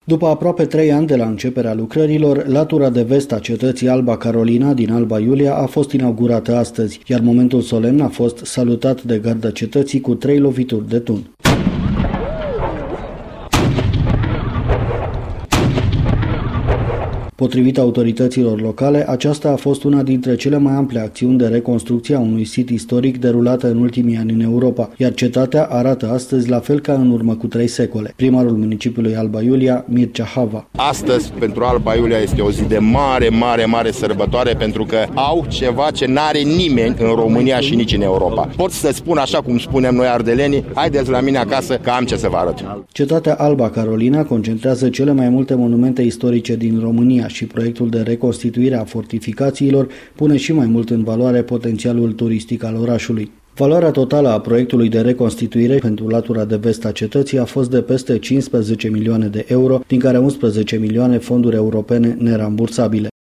După aproape 3 ani de la începerea lucrărilor, latura de vest a cetății Alba Carolina din Alba Iulia a fost inaugurată astăzi, iar momentul solemn a fost salutat de garda cetății cu 3 lovituri de tun. Potrivit autorităților locale, aceasta a fost una dintre cele mai ample acțiuni de reconstrucție a unui sit istoric derulată în ultimii ani în Europa, iar cetatea arată astăzi la fel ca în urmă cu 3 secole. Primarul municipiului Alba Iulia, Mircea Hava. Astăzi, pentru Alba Iulia, este o zi de mare sărbătoare, pentru că au ceva ce n-are nimeni în România și nici în Europa. Pot să spun așa cum spunem noi ardelenii, haideți la mine acasă că am ce să vă arăt. Cetatea Alba Carolina concentrează cele mai multe monumente istorice din România și proiectul de reconstituire a fortificațiilor pune și mai mult în valoare potențialul turistic al orașului. Valoarea totală a proiectului de reconstituire pentru latura de vest a cetății a fost de peste 15 milioane de euro, din care 11 milioane fonduri europene nerambursabile.